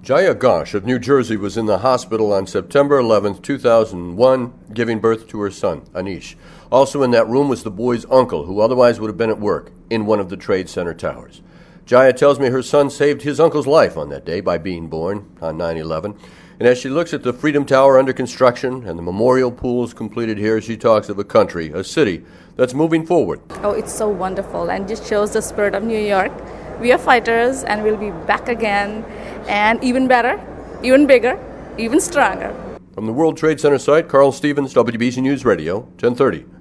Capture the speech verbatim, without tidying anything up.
Jaya Ghosh of New Jersey was in the hospital on September eleventh, two thousand one, giving birth to her son, Anish. Also in that room was the boy's uncle, who otherwise would have been at work in one of the Trade Center towers. Jaya tells me her son saved his uncle's life on that day by being born on nine eleven. And as she looks at the Freedom Tower under construction and the memorial pools completed here, she talks of a country, a city, that's moving forward. Oh, it's so wonderful and just shows the spirit of New York. We are fighters and we'll be back again and even better, even bigger, even stronger. From the World Trade Center site, Carl Stevens, W B C News Radio, ten thirty.